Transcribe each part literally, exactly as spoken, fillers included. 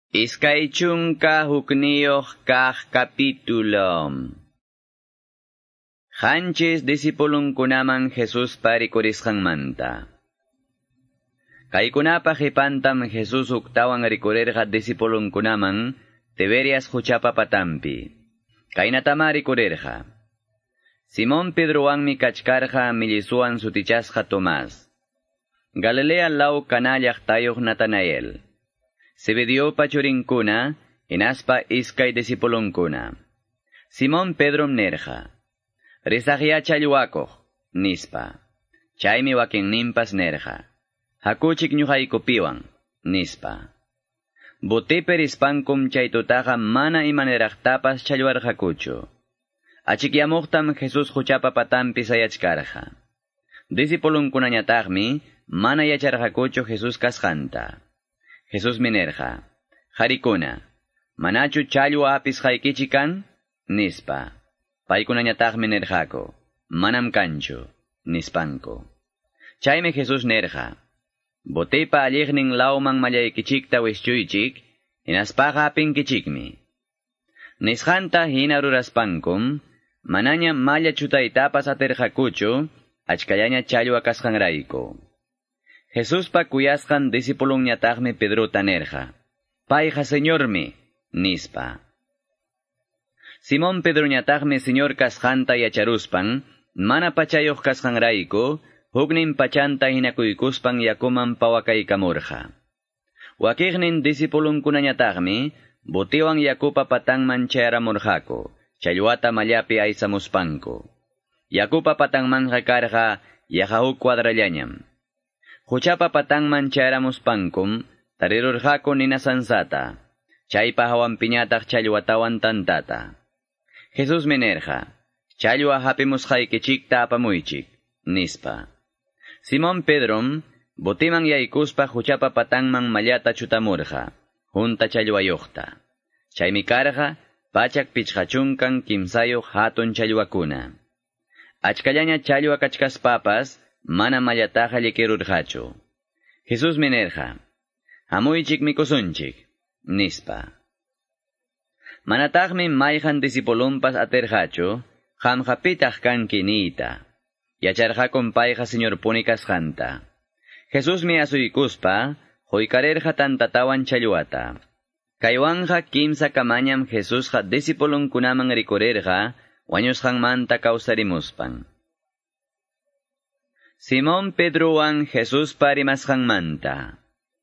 Iskay chunka hukniyuq kaq capítulo. Hanchis disipulunkunaman Jesus parikurisqanmanta. Kaykunapa hipantam Jesus uktawan rikurerqa disipulunkunaman Tiberias huchapa patampi. Kaynatama rikurerqa. Simón Pedrowanmi kachkarqa millisuan sutichasqa Tomás. Galilea law Cana llaqtayuq Natanael. Zebediopa churinkuna, hinaspa iskay disipulunkuna. Simón Pedrom nerja. Risaqya challwakuq, nispa. Chaymi wakinninpas nerja. Hakuchik ñuqaykupiwan, nispa. Botepe rispankum chaytutaqa mana imaneraqtapas challwarqakuchu. Achikyamuqtam Jesus huchapa patampi sayachkarqa. Disipulunkunañataqmi mana yacharqakuchu Jesus kasqanta. Jesus minerja, harikuna, manachu challwa apis haykichikan, nispa. Paykunañataqmi nerjako, manam kanchu, nispanko. Chaymi Jesus nerja, botepa alliqnin lawman mallaykichikta wischuychik, hinaspaqa apinkichikmi. Nisqanta hina ruraspankum, manaña malla chutaytapas aterjakuchu, achkallaña challwa kasqanrayku. Jesus pa kuyasqan disipulunñataqmi Pedrota nerja. Payqa señormi, nispa. Simón Pedroñataqmi señor kasqanta yacharuspan, mana pachayuq kasqanrayku, huknin pachanta hinakuykuspan yakuman pawakaykamurqa. Wakiqnin disipulunkunañataqmi, botiwan yakupa patanman chayramurqaku, challwata mallapi aysamuspanku. Yakupa patanmanqa karqa, yaqa huk cuadrallañam. Huchapa patangman chayramuspankum, tarirurqaku nina sansata, chaypa hawampiñataq challwatawan tantata. Jesus minerja, challwa hapimusqaykichikta apamuychik, nispa. Simón Pedrom, botiman yaykuspa huchapa patangman mallata chutamurqa, junta challwayuqta. Chaymi karqa, pachak pichqachunkan kimsayuq hatun challwakuna. Achkallaña challwa kachkaspapas, mana mallataqa llikirurqachu. Jesus minerja, hamuychik mikusunchik, nispa. Manataqmi mayqan disipulunpas aterqachu, qamqapitaq kanki niyta. Yacharqakun payqa señor puni kasqanta. Jesusmi asuykuspa, quykarerqa tantatawan challwata. Kaywanja kimsa kamañam Jesusqa disipulunkunaman rikurerqa, wañusqanmanta kawsarimuspan. Simón Pedrowan Jesus parimasqanmanta.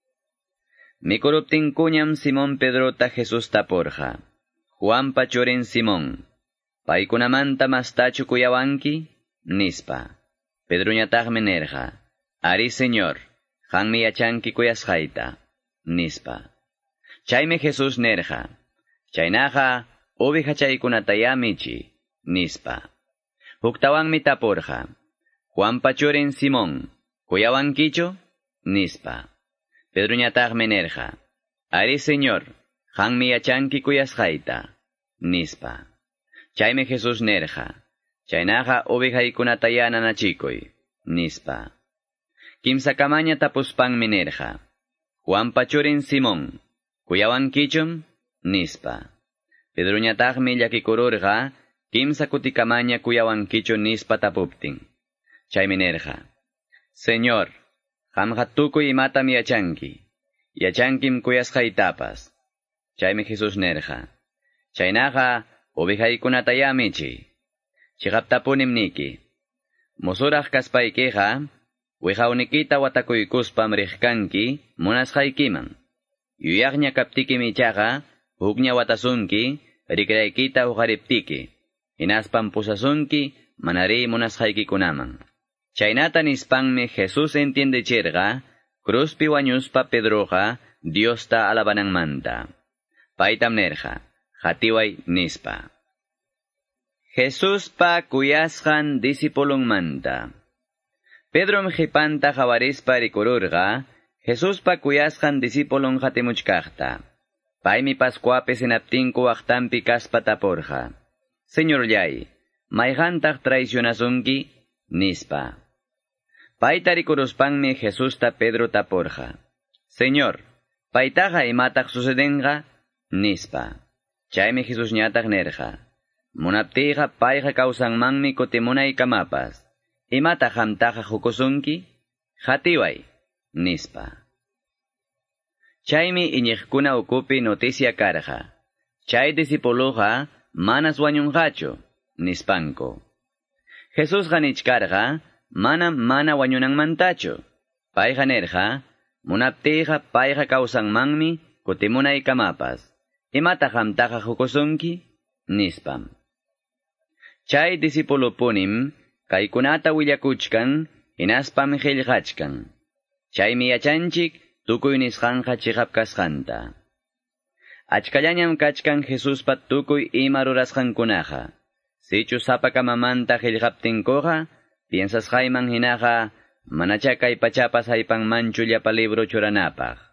Mikuruptinkuñam Simón Pedrota Jesus tapurqa. Juanpa churin Simón. Paykunamanta mastachu kuyawanki? Nispa. Pedroñataqmi nerqa. Ari señor, qanmi yachanki kuyasqayta. Nispa. Chaymi Jesus nerqa. Chaynaqa oveja chaykunataya michi. Nispa. Huktawanmi tapurqa. Juanpa churin Simón, ¿kuyawankichu? Nispa. Pedroñataqmi nerqa. Ari señor, qanmi yachanki kuyasqayta. Nispa. Chaymi Jesus nerqa. Chaynaqa ovejaykunataya nanachikuy. Nispa. Kimsa kamaña tapuspanmi nerqa. Juanpa churin Simón, ¿kuyawankichum? Nispa. Pedroñataqmi llakikururqa, kimsa kutikamaña kuyawankichu nispa tapuptin. Chaymi nerqa. Señor, qamqa tukuy imatam yachanki. Yachankim kuyasqaytapas. Chaymi Jesus nerqa. Chaynaqa ovejaykunataya michi. Chiqaptapunim niki. Musuraq kaspaykiqa, wihawnikita watakuykuspam riqkanki, munasqaykiman. Yuyaqña kaptiki michaqa, hukña watasunki, rikraykita huqariptiki. Hinaspam pusasunki, manari munasqaykikunaman. Chaynata nispanmi Jesus entiendechirqa, cruzpi wañuspa Pedroqa, Diosta alabananmanta. Paytam nerqa, hatiway nispa. Jesus pa kuyasqan disipulunmanta. Pedrom hipanta jawarispa rikururqa, Jesus pa kuyasqan disipulun hatimuchkaqta. Paymi Pascuapi sinaptinku waqtampi kaspa tapurqa. Señor llay, mayqantaq traicionasunki? Nispa. Payta rikuruspanmi Jesusta Pedro tapurqa. Señor, Paitaja imataq sucedenqa, nispa. Chaymi Jesus ñataq nerqa. Munaptiqa payqa kawsanmanmi kutimunaykamapas. Imataq hamtaqa hukusunki? Hatiway, nispa. Chaymi iñiqkuna ukupi noticia karqa. Chay disipuluqa manas wañunqachu, nispanko. Jesusqa nichkarqa, manam mana wañunanmantachu. Payqa nerqa, munaptiqa payqa kawsanmanmi kutimunaykamapas. Imataq hamtaqa hukusunki? Nispam. Chay disipulupunim kaykunata willakuchkan, hinaspam qillqachkan. Chaymi yachanchik tukuy nisqanqa chiqap kasqanta. Achkallañam kachkan Jesuspa tukuy ima rurasqankunaqa. Sichu sapakamamanta qillqaptinkuqa, piensasqayman hinaqa, manacha kay pachapas haypanmanchu llapa libro churanapaq.